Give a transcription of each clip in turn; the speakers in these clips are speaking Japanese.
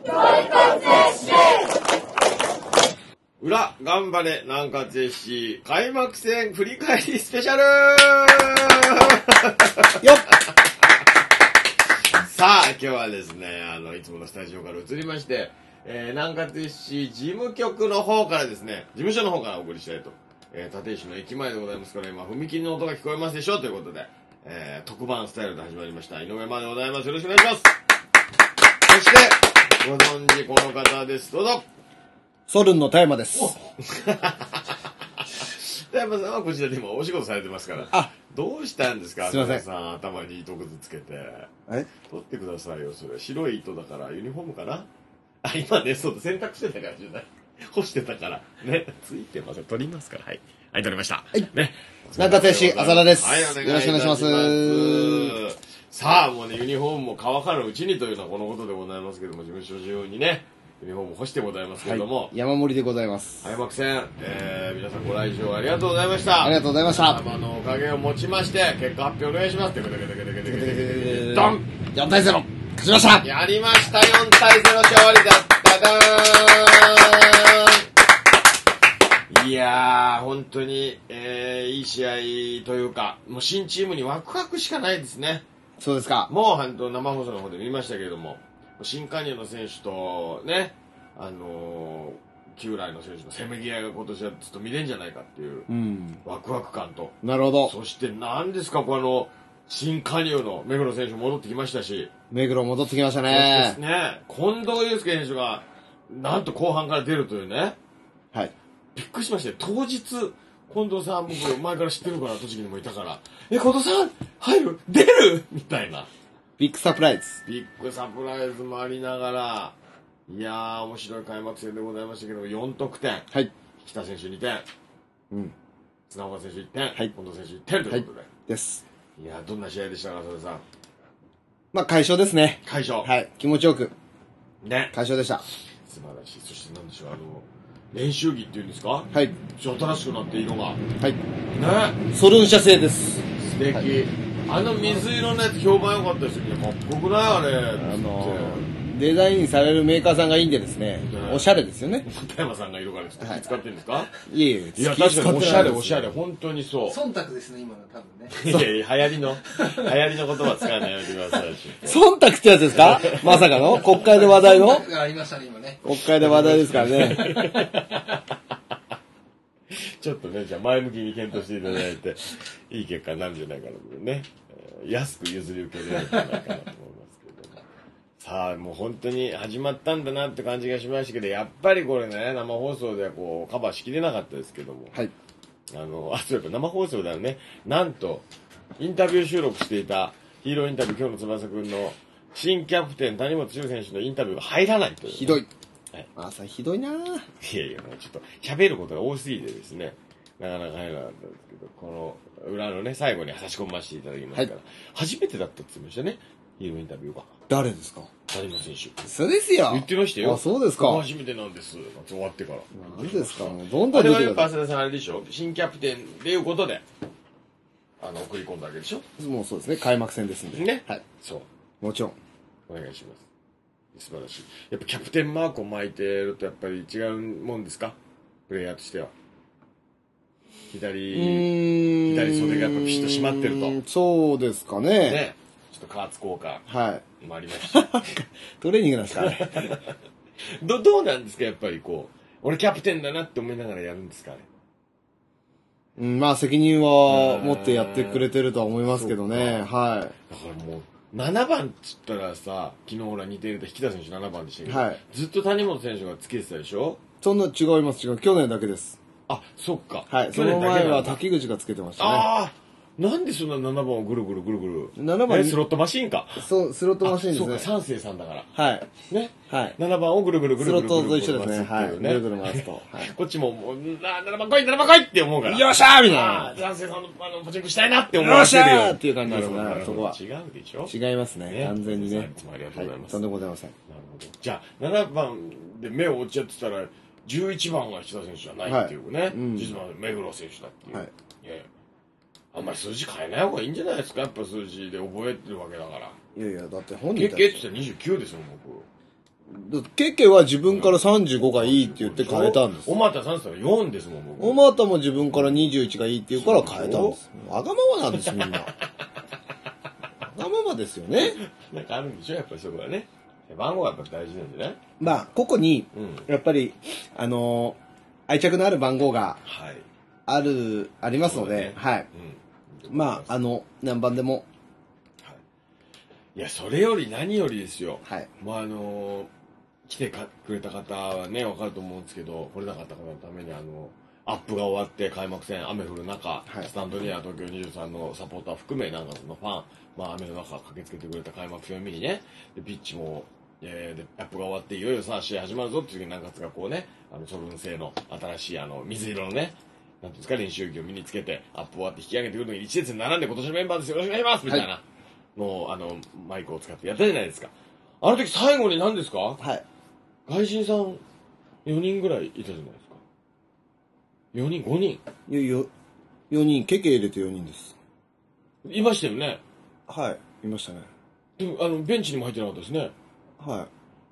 裏、頑張れ、南葛 FC、開幕戦振り返りスペシャルよっさあ、今日はですね、いつものスタジオから移りまして、南葛 FC 事務局の方からですね、事務所の方からお送りしたいと。立石の駅前でございますから、今、踏切の音が聞こえますでしょうということで、特番スタイルで始まりました。井上真でございます。よろしくお願いします。そして、ご存知この方です。どうぞ。 ソルンの田山です。 田山さんはこちらで今お仕事されてますから。 あ、 どうしたんですか？ すいません。 さん、頭に糸くずつけて。取ってくださいよ、それ。白い糸だから、ユニフォームかな？あ、今ね、そうだ、洗濯してたからじゃない。干してたから。ね。ついてません。取りますから。はい。はい、取りました。はい。ね。 南葛 FC、浅田です。 はい、お願いします。 よろしくお願いします。 さあ、もうね、ユニフォームも乾かぬうちにというのはこのことでございますけども、事務所中にね、ユニフォーム干してございますけれども、 はい、山盛りでございます。 開幕戦、皆さんご来場ありがとうございました。 ありがとうございました。 皆様のおかげをもちまして、結果発表お願いします。ドン !4 対0! 勝ちました。 やりました。4対0勝利だっただーん。いやー、本当に、いい試合というか、もう新チームにワクワクしかないですね。 そうですか。 もう本当生放送の方で見ましたけれども、新加入の選手とね、旧来の選手のせめぎ合いが今年はずっと見れんじゃないかっていう、ワクワク感と。 なるほど。 そして何ですか、この、新加入の目黒選手戻ってきましたし。 目黒戻ってきましたね。 そうですね。近藤祐介選手が、なんと後半から出るというね。 はい。 びっくりしましたよ。当日、近藤さん僕前から知ってるから、栃木にもいたから、近藤さん入る出るみたいな。 ビッグサプライズ。 ビッグサプライズもありながら、いやー、面白い開幕戦でございましたけども、4得点。 はい。 北選手2点。綱岡選手1点。 はい。 近藤選手1点ということで。 です。 いやー、どんな試合でしたか、それさん。 まあ、快勝ですね。 快勝。 はい。気持ちよく。 ね。 快勝でした。 素晴らしい。そしてなんでしょう、練習着っていうんですか？ はい。 新しくなって色が。はい。 ね。ソルン社製です。 素敵。はい、水色のやつ評判良かったですよね。かっこよくないあれ。 デザインされるメーカーさんがいいんでですね、おしゃれですよね。 田山さんが色からちょっと気使ってるんですか？ いえいえ。 いや、確かにおしゃれおしゃれ。本当にそう。 忖度ですね、今の多分ね。 いやいや、流行りの言葉使わないやめてください。 忖度ってやつですか？まさかの国会で話題の？ 忖度がありましたね、今ね。 国会で話題ですからね。 ちょっとね、じゃあ前向きに検討していただいて、いい結果になるんじゃないかなとね。安く譲り受けれるんじゃないかなと思いますけども。さあ、もう本当に始まったんだなって感じがしましたけど、やっぱりこれね、生放送ではこう、カバーしきれなかったですけども。 はい。 そういえば生放送だよね。なんと、インタビュー収録していたヒーローインタビュー、今日の翼くんの新キャプテン、谷本修選手のインタビューが入らないという。 ひどい。 はい。 朝ひどいなぁ。 いやいや、もうちょっと喋ることが多すぎてですね、なかなか入らなかったんですけど、この裏のね、最後に差し込ませていただきますから、はい、初めてだったって言ってましたね、ヒーローインタビューが。 誰ですか？ 谷本選手。 そうですよ。 言ってましたよ。 あ、そうですか。 初めてなんです。終わってから。 何ですか？どんどん出てくる。 あれはやっぱ浅田さんあれでしょ、新キャプテンっていうことで、送り込んだわけでしょ。 もうそうですね、開幕戦ですんで。 ね。 はい。 そう。 もちろん。 お願いします。素晴らしい。やっぱキャプテンマークを巻いてるとやっぱり違うもんですか？プレイヤーとしては。左袖がやっぱピシッと締まってると。 そうですかね。 ね。ちょっと加圧効果。 はい。 もありました。 トレーニングなんですかね。 どうなんですかやっぱりこう。俺キャプテンだなって思いながらやるんですかね。 まあ責任は持ってやってくれてるとは思いますけどね。はい。だからもう、7番っつったらさ、昨日ほら似てると引田選手7番でしたけど、 はい、 ずっと谷本選手がつけてたでしょ？ そんな違います。去年だけです。 あ、そっか。 はい。その前は滝口がつけてましたね。 ああ、なんでそんな7番をぐるぐるぐるぐる。 7番スロットマシーンか。 そう、スロットマシーンですね。 そうか、三世さんだから。 はい。 ね。 はい。 7番をぐるぐるぐるぐるぐる。 スロットと一緒ですね。はい。ぐるぐる回すと。はい。 こっちも、7番来い、7番来いって思うから。 よっしゃーみたいな。 三世さんのパチンコしたいなって思わせるよ。よっしゃーーっていう感じですね。そこは。 違うでしょ？ 違いますね。完全にね。 いつもありがとうございます。 とんでもございません。 なるほど。じゃあ、7番で目を追っちゃってたら、11番が石田選手じゃないっていうね。実は目黒選手だっていう。はい。あんまり数字変えない方がいいんじゃないですか？やっぱ数字で覚えてるわけだから。 いやいや、だって本人経験って言ったら29ですよ、僕。 ケケは自分から35がいいって言って変えたんです。 おまたさんさん4ですもん、僕。 おまたも自分から21がいいって言うから変えたんです。わがままなんです、みんな。わがままですよね。 なんかあるんでしょ、やっぱりそこはね。番号がやっぱ大事なんじゃない？ まあ、個々に、やっぱり、愛着のある番号がはい。 ありますので、 そうだねはい。まあ、何番でも、 いや、それより何よりですよ。 はい。 まあ来てくれた方はね、わかると思うんですけど、来れなかった方のためにアップが終わって開幕戦、雨降る中、 はいスタンドには東京23のサポーター含め、なんかそのファン、まあ雨の中駆けつけてくれた開幕戦を見にね、で、ピッチも、で、アップが終わっていよいよさ、試合始まるぞっていう時に南葛がこうね、ソルン製の新しい水色のね、なんていうんですか、練習着を身につけて、アップ終わって引き上げてくるのに一列に並んで今年のメンバーですよろしくお願いしますみたいなのを、マイクを使ってやったじゃないですか。あの時最後に何ですか？ はい。 外人さん4人ぐらいいたじゃないですか。4人 ?5 人 4人、ケケ入れて4人です。 いましたよね。 はい、いましたね。 でもベンチにも入ってなかったですね。 はい。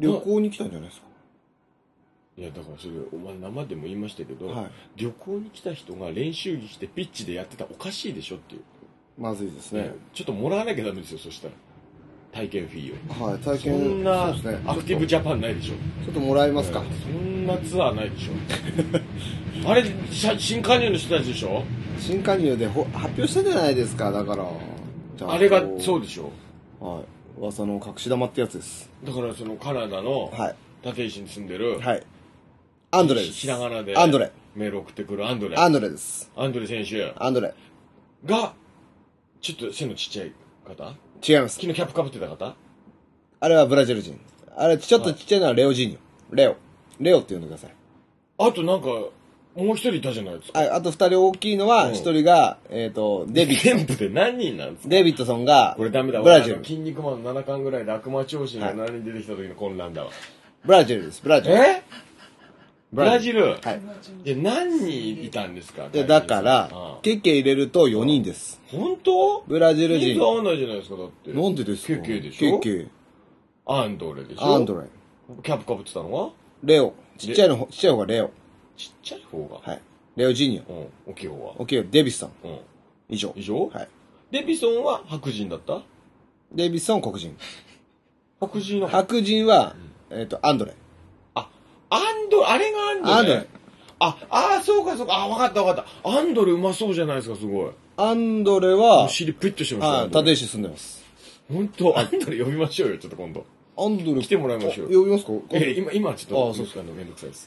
旅行に来たんじゃないですか。 いやだからそれお前生でも言いましたけど、 はい旅行に来た人が練習着着てピッチでやってたらおかしいでしょっていう、 まずいですね。 ちょっともらわなきゃダメですよ。そしたら体験フィーを。 はい、体そ験、 んなそうですね。 アクティブジャパンないでしょ。 ちょっともらえますか。 そんなツアーないでしょ。あれ新加入の人たちでしょ。 新加入で発表したじゃないですか、だから。 あれがそうでしょ。 はい。噂の隠し玉ってやつです。 だからそのカナダのはい。 立石に住んでる、 はい。アンドレです。 ひらがなでアンドレ。 メール送ってくるアンドレ。 アンドレです。 アンドレ選手アンドレ。 がちょっと背のちっちゃい方、 違います。 昨日キャップかぶってた方、 あれはブラジル人。あれ、ちょっとちっちゃいのはレオジーニョ。レオって呼んでください。 あとなんかもう一人いたじゃないですか。 あと二人大きいのは、 うん一人が、デビッ全部で何人なんですか。 デビッドソンが、 これダメだ。 ブラジル。 筋肉マンの7巻ぐらいで悪魔長身が7人出てきた時の混乱だわ。 ブラジルです。ブラジル。 ブラジル。 はい。 いや何人いたんですか。 で、だからああ、 ケッケ入れると4人です。 本当？ ブラジル人。 人数合わないじゃないですかだって。 なんでですか？ ケッケでしょ。 ケッケ。 アンドレでしょ。 アンドレ。 キャップかぶってたのはレオ。ちっちゃい方がレオ。 ちっちゃい方が。 はい。レオジーニョ。 うん。大きい方は。 大きい方、デビッソン。 うん。 以上。 以上？ はい。 デビソンは白人だった？ デビッソン黒人。 白人の。 白人は、アンドレ。 あれがアンドレ。 アンドレ。 そうかそうか。わかったわかった。アンドレうまそうじゃないですか、すごい。 アンドレは、 お尻プリッとしてましたはい、 ね。 立石住んでます。 本当アンドレ呼びましょうよ、ちょっと今度。 アンドレ来てもらいましょうよ。 呼びますか？ 今はちょっと、 あそう時間のめんどくさいです。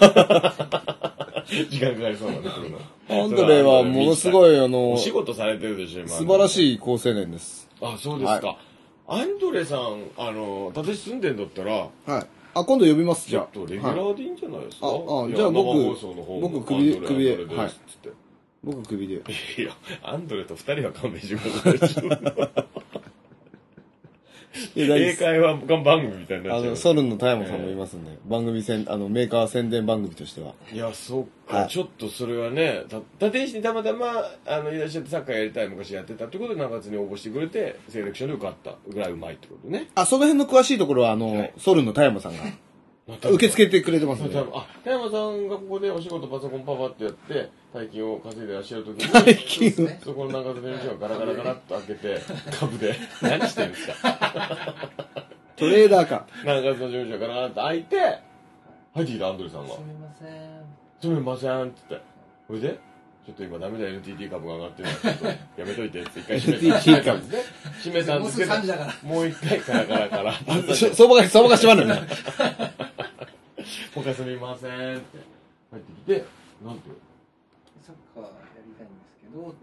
時間かかりそうなんで、来るの。 アンドレはものすごいお仕事されてるでしょ、今。 素晴らい。 しい好青年です。 あ、そうですか。アンドレさん、立石住んでんだったら、 はい。あ、今度呼びます、じゃあ。 ちょっとレギュラーでいいんじゃないですか。 はいいやじゃあ僕生放送の方も僕首でアンドレはいですっつって。 僕首で。 いや、アンドレと二人は勘弁してください。 いや、大丈夫です。 英会話番組みたいになっちゃう。 ソルンの田山さんもいますんで、メーカー宣伝番組としては。 いや、そっか、 はいちょっとそれはね、立石にたまたま、いらっしゃってサッカーやりたい昔やってたってことで、中津に応募してくれて、セレクションで受かったぐらいうまいってことね。 あ、その辺の詳しいところは、 はいソルンの田山さんが受け付けてくれてますんで。 田山さんがここでお仕事パソコンパパってやって、大金を稼いでらっしゃるときに、 大金をそこの中津の事務所がガラガラガラっと開けて、株で、何してるんですか。 トレーダーか。 中津の事務所がガラガラっと開いて、入ってきたアンドレさんが。 すみません。 すみませんって言って。それでちょっと今ダメだ NTT 株が上がってるからちょっとやめといてって一回閉めた。 NTT 株閉めたんですけどもうすぐ3時だから。 もう一回カラカラカラ。 相場が閉まるね。 もう一回すみませんって入ってきて、なんてサッカーやりたいんですけど、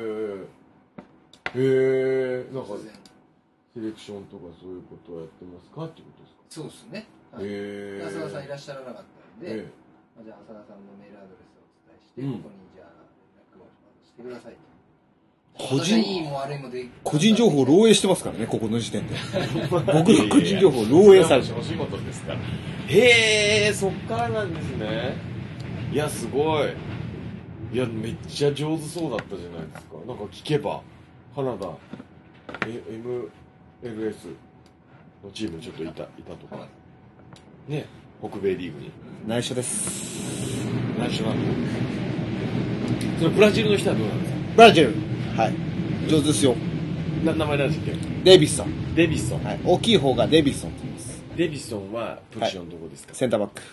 なんか突然セレクションとかそういうことをやってますかっていうことですか。 そうですね。はい浅田さんいらっしゃらなかったんで、じゃあ浅田さんのメールアドレスをお伝えして、 うんここにじゃあ連絡をしてくださいと。 個私はいいも悪いもで個人情報漏洩してますからね、ここの時点で。僕の個人情報漏洩されてお仕事ですから。へえ、そっからなんですね。いや、すごい。いや、めっちゃ上手そうだったじゃないですか。なんか聞けば、カナダ、MLS のチームにちょっといたとか。 ね、北米リーグに。 内緒です。 内緒なんだ。そのブラジルの人はどうなんですか？ ブラジル。はい。上手ですよ。 名前なんでしたっデビソン。 け？デビソン。 はい。大きい方がデビソンって言います。 デビソンはポジションどこですか？ センターバック。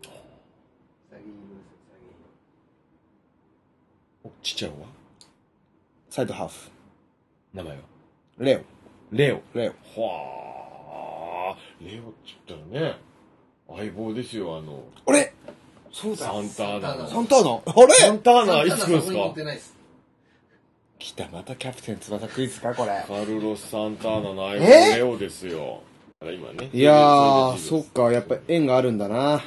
ちっちゃい方は？ サイドハーフ。 名前は？ レオ。 レオ。 レオ。 はあ、レオって言ったらね、相棒ですよ、 あれそうだ。サンターナの。 サンターナあれサンターナいつ来るんですか？ 来た、またキャプテン翼クイズか、これ。 カルロス・サンターナの相棒レオですよ。今ね。 いやー、そっか、やっぱ縁があるんだな。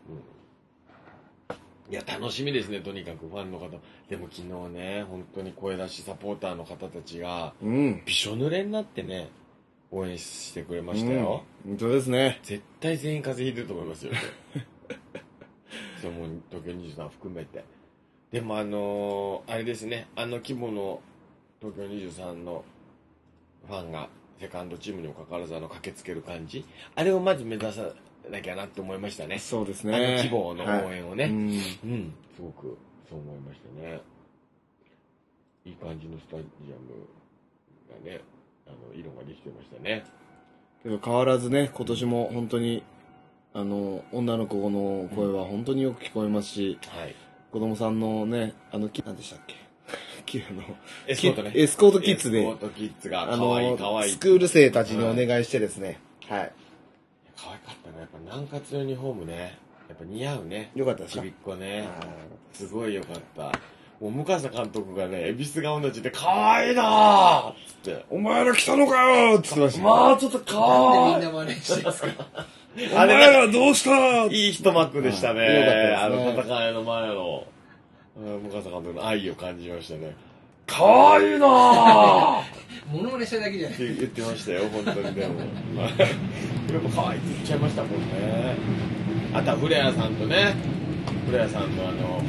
いや、楽しみですね、とにかくファンの方。でも昨日ね、本当に声出しサポーターの方たちが、びしょ濡れになってね、応援してくれましたよ。 本当ですね。 絶対全員風邪ひいてると思いますよ。そう、もう東京23含めて。でもあれですね、規模の東京23のファンがセカンドチームにもかかわらず駆けつける感じ、あれをまず目指さなきゃなって思いましたね。 そうですね。 規模の応援をね、 はい、 すごくそう思いましたね。いい感じのスタジアムがね、色ができてましたね。 けど変わらずね、今年も本当に女の子の声は本当によく聞こえますし、はい、子供さんのね、何でしたっけエスコートね。 エスコートキッズで、 エスコートキッズが可愛い可愛い。 スクール生たちにお願いしてですね、はい。 可愛かったね。やっぱ南葛のユニフォームね、やっぱ似合うね。 よかったですか？ ちびっこね。すごいよかった。もう向笠監督がね、恵比寿顔のちで可愛いなーっつって。 お前ら来たのかよーって言ってました。 まあちょっと可愛い。 なんでみんな真似してるんですか？ お前らどうしたいい一幕でしたね。 よかったですね。 戦いの前の向笠監督の愛を感じましたね。可愛いなぁ物まねしただけじゃないって言ってましたよ、本当に。でもやっぱ可愛いって言っちゃいましたもんね。あとはフレアさんとね、フレアさんの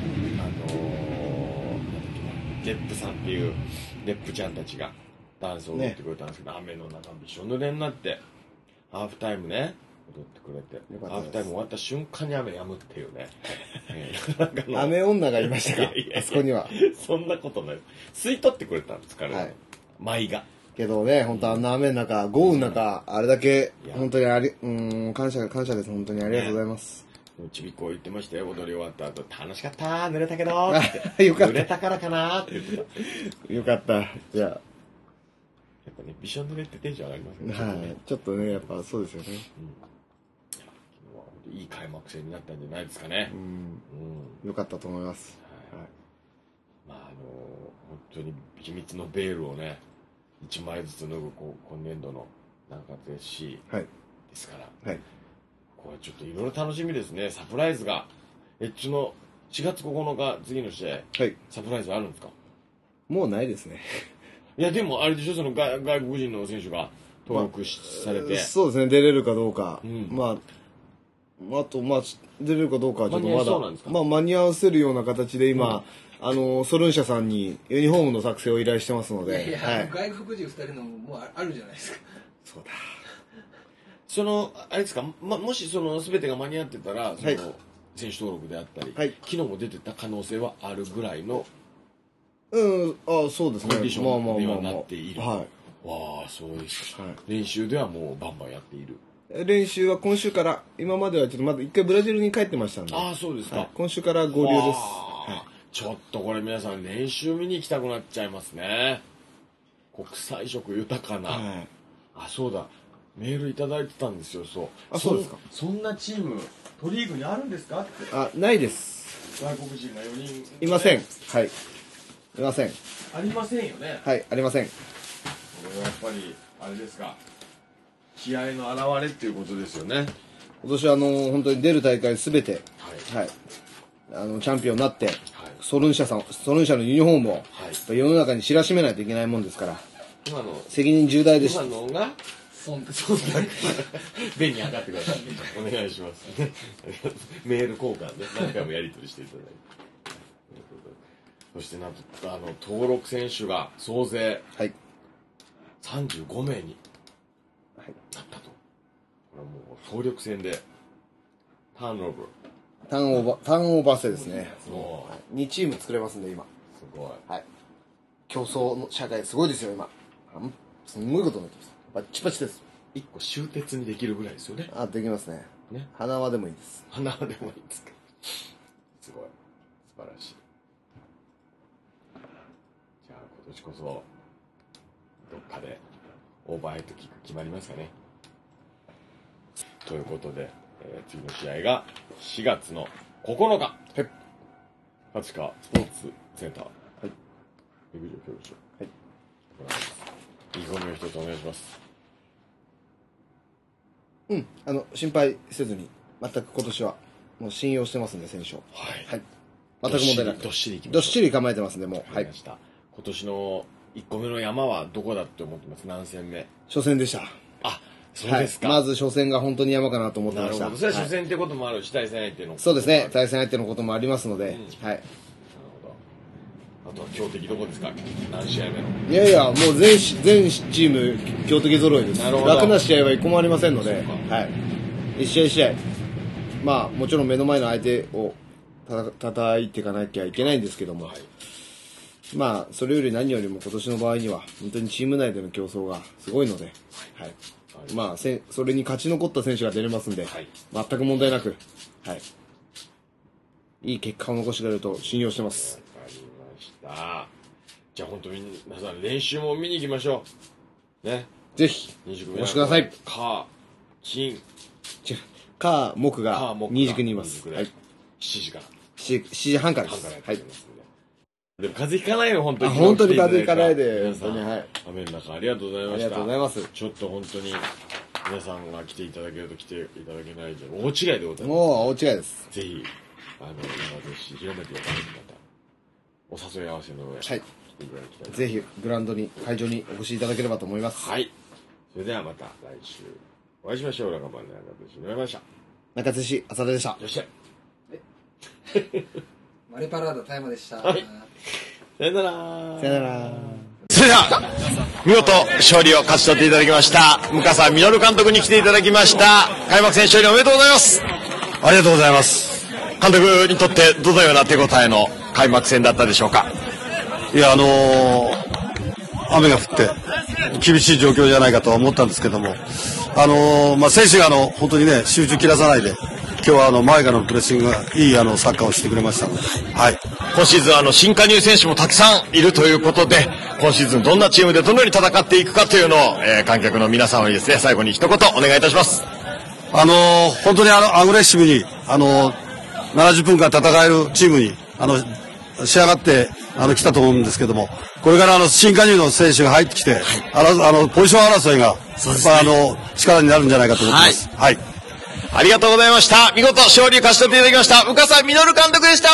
レップさんっていうレップちゃんたちがダンスを踊ってくれたんですけど、雨の中びしょ濡れになってハーフタイムね踊ってくれて、ハーフタイム終わった瞬間に雨止むっていうね。 雨女がいましたか？あそこには。 そんなことない。吸い取ってくれたんですから、舞が。 けどね、本当あんな雨の中、豪雨の中、あれだけ本当に感謝です。本当にありがとうございます。 ちびっこ言ってましたよ、踊り終わった後。楽しかった濡れたけどって。 よかった。 濡れたからかなって言ってた。よかった。じゃあ。 やっぱね、びしょ濡れってテンション上がりますね。はい。ちょっとね、やっぱそうですよね。 いい開幕戦になったんじゃないですかね。 よかったと思います。はい。 まあ本当に秘密のベールをね、1枚ずつ脱ぐ今年度の南葛 FC ですから。はい。これちょっといろいろ楽しみですね。サプライズが。4月9日、次の試合。はい。サプライズあるんですか？ もうないですね。 いや、でもあれでしょ、外国人の選手が登録されて。 そうですね、出れるかどうか。あと、出れるかどうかはちょっとまだ、間に合わせるような形で今、ソルン社さんにユニフォームの作成を依頼してますので。 外国人2人のもうあるじゃないですか。 そうだ。 あれですか、もし全てが間に合ってたら、選手登録であったり、昨日も出てた可能性はあるぐらいの、 そうですね。 コンディションにはなっている。 はい。 わあ、そうですか。練習ではもうバンバンやっている。 練習は今週から、今まではちょっとまだ一回ブラジルに帰ってましたんで。 ああ、そうですか。 今週から合流です。 ちょっとこれ皆さん練習見に行きたくなっちゃいますね。国際色豊かな。あ、そうだ。メールいただいてたんですよ、そう。 あ、そうですか。 そんなチーム、都リーグにあるんですかって。 ないです。 外国人が4人。 いません。はい。いません。 ありませんよね。 はい、ありません。 これはやっぱり、あれですか。気合の表れっていうことですよね。 今年本当に出る大会すべて、はい。チャンピオンになって、ソルン社のユニフォームを、世の中に知らしめないといけないもんですから、責任重大でした。 今のが、そう便に測ってください。お願いします。メール交換ね、何回もやり取りしていただいて。そしてなんと登録選手が総勢35名になったと。これはもう総力戦でターンオーブ。 ターンオーバー制ですね。2チーム作れますんで、今。 すごい。 はい。競争の社会すごいですよ、今。すんごいことになってます。バッチバチです。 1個終鉄にできるぐらいですよね。 できますね。花輪でもいいです。 花輪でもいいですか。すごい。素晴らしい。じゃあ今年こそ、どっかでオーバーヘッドキック決まりますかね。ということで、次の試合が4月の9日。立川スポーツセンター。陸上競技場。意気込みを一つお願いします。 心配せずに、全く今年は、もう信用してますんで、選手を。 はい。 全く問題なく。 どっしりいきましょう。 どっしり構えてますんで、もう。 はい。今年の1個目の山はどこだって思ってます？何戦目？ 初戦でした。 そうですか。 まず初戦が本当に山かなと思ってました。 なるほど。それは初戦ってこともあるし、対戦相手の。 そうですね。対戦相手のこともありますので、はい。 なるほど。あとは強敵どこですか？何試合目の？ いやいや、もう全チーム強敵揃いです。楽な試合は1個もありませんので、はい。一試合一試合。もちろん目の前の相手を叩いていかなきゃいけないんですけども、それより何よりも今年の場合には、本当にチーム内での競争がすごいので、はい。それに勝ち残った選手が出れますんで、全く問題なく、いい結果を残してくれると信用してます。 わかりました。じゃあ本当に皆さん練習も見に行きましょう。ね。 ぜひ、お越しください。 金。 火、木が新宿にいます。 はい。7時から。 7時半からです。はい。 でも風邪ひかないよ、本当に。 本当に風邪ひかないで、本当に、はい。 雨の中ありがとうございました。 ありがとうございます。 ちょっと本当に、皆さんが来ていただけると来ていただけないじゃん。大違いでございます。 もう大違いです。 ぜひ、今ですし、広めていただける方、お誘い合わせの上、 はい。 来ていただきたい。 ぜひ、グラウンドに、会場にお越しいただければと思います。 はい。それではまた来週、お会いしましょう。中盤の中津市、沼ました。 中津市、浅田でした。 よっしゃ。 マリパラードタイムでした。 はい。さよなら。 さよなら。 それでは、見事勝利を勝ち取っていただきました、向笠実監督に来ていただきました。開幕戦勝利おめでとうございます。 ありがとうございます。 監督にとってどのような手応えの開幕戦だったでしょうか。 いや、雨が降って厳しい状況じゃないかとは思ったんですけども、選手が本当にね、集中切らさないで、今日は前からのプレッシングがいいサッカーをしてくれましたので、はい。 今シーズン新加入選手もたくさんいるということで、今シーズンどんなチームでどのように戦っていくかというのを、観客の皆様にですね、最後に一言お願いいたします。 本当にアグレッシブに70分間戦えるチームに仕上がって来たと思うんですけども、これから新加入の選手が入ってきて、ポジション争いが、力になるんじゃないかと思ってます。はい。 ありがとうございました。見事勝利を勝ち取っていただきました、向笠実監督でした。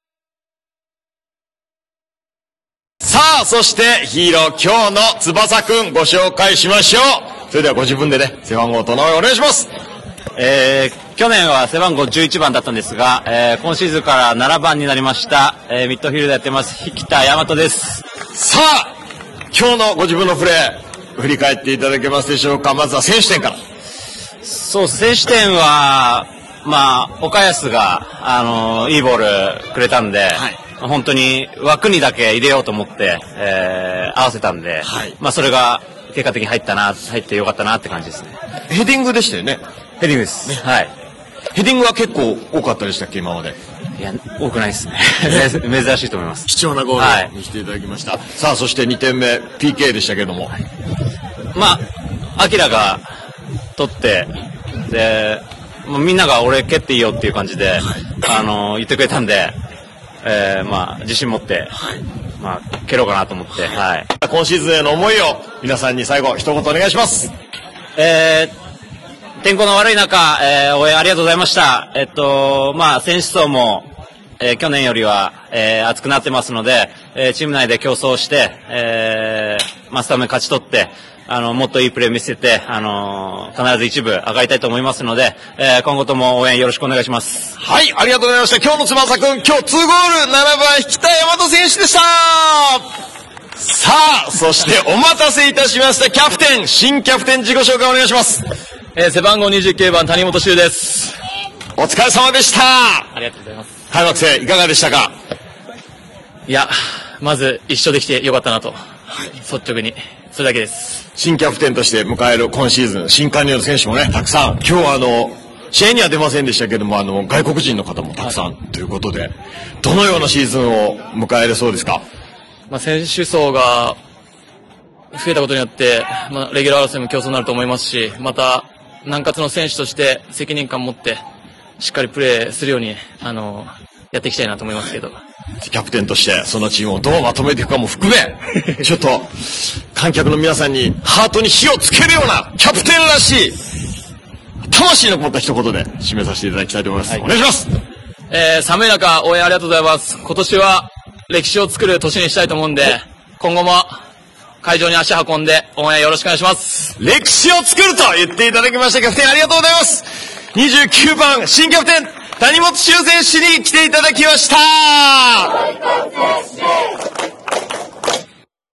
さあ、そしてヒーロー今日の翼くんご紹介しましょう。それではご自分でね、背番号と名前お願いします。 去年は背番号11番だったんですが、今シーズンから7番になりました、ミッドフィールドやってます引田大和です。 さあ、今日のご自分のプレー振り返っていただけますでしょうか。まずは選手点から。 そう、選手点は岡安がいいボールくれたんで、本当に枠にだけ入れようと思って、合わせたんで、それが結果的に入ってよかったなって感じですね。 ヘディングでしたよね。 ヘディングです。ね、はい。 ヘディングは結構多かったでしたっけ、今まで。 いや、多くないですね。珍しいと思います。 貴重なゴールを見せていただきました。さあ、そして2点目、PK でしたけども。 アキラが取って、で、みんなが俺蹴っていいよっていう感じで、言ってくれたんで、自信持って、蹴ろうかなと思って、はい。 今シーズンへの思いを皆さんに最後一言お願いします。 天候の悪い中、応援ありがとうございました。選手層も、去年よりは、厚くなってますので、チーム内で競争して、スタメン勝ち取って、もっといいプレー見せて、必ず一部上がりたいと思いますので、今後とも応援よろしくお願いします。 はい、ありがとうございました。今日の翼くん、今日2ゴール、7番引田大和選手でした。さあ、そしてお待たせいたしました、キャプテン、新キャプテン自己紹介お願いします。 背番号29番谷本修です。 お疲れ様でした。 ありがとうございます。 開幕戦いかがでしたか？ いや、まず一勝できてよかったなと、率直にそれだけです。 新キャプテンとして迎える今シーズン、新加入の選手もね、たくさん。今日は試合には出ませんでしたけども、外国人の方もたくさんということで、どのようなシーズンを迎えれそうですか？ 選手層が増えたことによって、レギュラー争いも競争になると思いますし、また、南葛の選手として責任感を持って、しっかりプレーするように、やっていきたいなと思いますけど。 キャプテンとしてそのチームをどうまとめていくかも含め、ちょっと観客の皆さんにハートに火をつけるようなキャプテンらしい魂のこもった一言で締めさせていただきたいと思います。お願いします。 寒い中応援ありがとうございます。今年は歴史を作る年にしたいと思うんで、今後も会場に足運んで応援よろしくお願いします。 歴史を作ると言っていただきましたキャプテンありがとうございます。29番新キャプテン谷本修選手に来ていただきました。